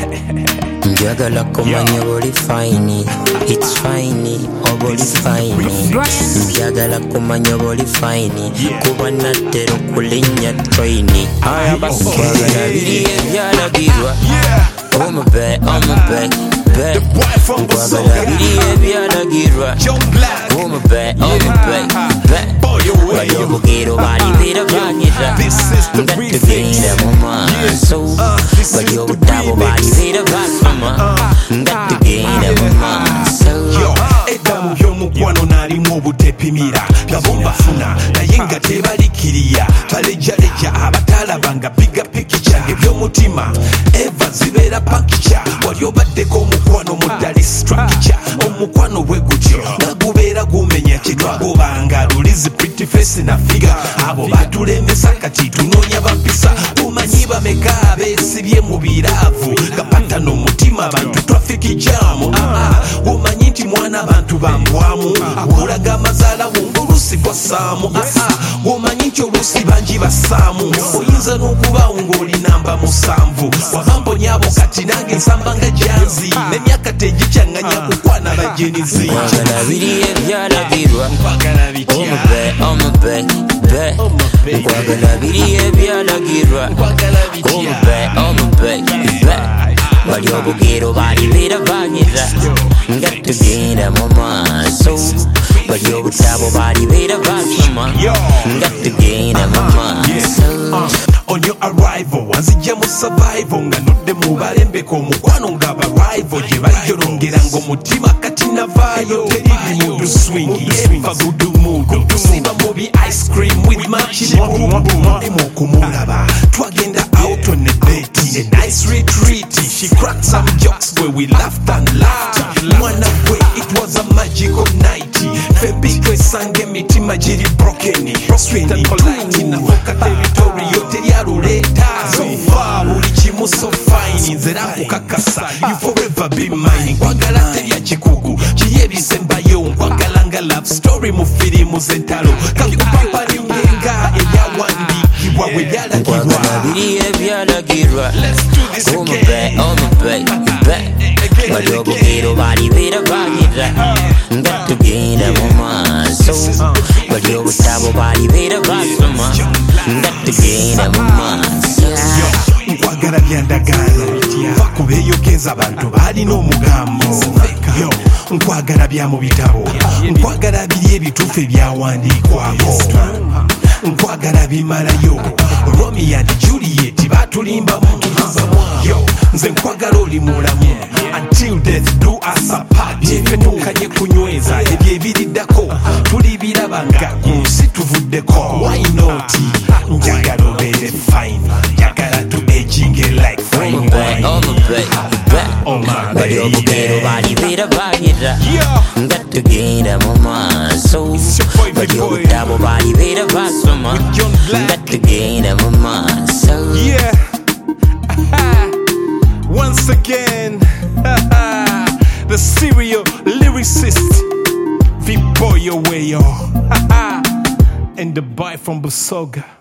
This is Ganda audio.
Njagala kumanya boli fine, it's fine, oboli fine. Njagala kumanya boli fine, kuba natero kulinya traini. Njagala biri ebyalagirwa, oh my bad, Njagala biri ebyalagirwa, oh my bad, bali obugero bali beerabanyira, ngatugenda mu maaso, bali obutabo bali beerabasoma, ngatugenda mu maaso. Eddamu by'omukwano n'alimu obutepimira nabo mbafuna naye nga tebalikiriya balejjaleja abatalabanga biga pikica eby'omutima eva zibeera pakica wali obaddeko omukwano muddali strakica omukwano bwe gutyo nagubeera gumenya kyetwagobanga lulizi pretty face na figa abo batulemesa kati tunoonya bampisa tumanyi bameka abeesibye mu biraavu gapata n'omutima abantu traffic jam womanyi nti mwana abantu bambwamu akulaga amazaala wungulusi gwasaamu womanyi nti oluusi bangi basaamu oyinza n'okubaawo ng'oli namba 7 wabambonyabo kati nange nsamba nga janzi n'emyaka tegikyaŋŋanya kukwana bajenizi. Nkwagala biri ebyalagirwa, nkwagala biri ebyalagirwa, bali obugero bali beerabanyira, ngatugenda mu maaso, bali obutabo bali beerabasoma, ngatugenda mu maaso. On your arrival wanzijja mu survival nga nudde mu balembeko omukwano nga barival gye balyolongera ng'omutima kati navaayo teriri mudu swingi eva gudu mudu tusiba mubi ice cream with machimodemu okumulaba twagenda out on a date a nice retreat she cracked some jokes where we laughed and laughed mwana gwe it was a magical night febikwe sange emitima giri broken sweet and polite nafoka territorio teryaluleta sofa buli kimu so fine nzera nkukakasa you forever be mine nkwagala terya kikugu kiri ebisembayo nkwagala nga love story mu firimu z'entalo kakupampalingenga ebyawandikibwa bwe byalagirwa. Nkwagala biri ebyalagirwa, bali obugero bali beerabanyira, ngatugenda mu maaso, bali obutabo bali beerabasoma, ngatugenda mu maaso. Nkwagala byandagaano bakubeeyogeza abantu baalina omugambo nkwagala bya mu bitabo nkwagala biri ebituufu ebyawandiikwako nkwagala bimalayo Romeo and Juliet batulimbamu nze nkwagala oli mulamu until death do us apart ffe tukanye kunyweza ebyo ebiriddako tulibirabanga ku nsi tuvuddeko why not njagala obeere fine njagala tu aging like fine wine bali obugero bali beerabanyira, ngatugenda mu maaso, bali obutabo bali beerabasoma, ngatugenda mu maaso. Once again, the serial lyricist, V-Boy Oweyo, and the boy from Busoga.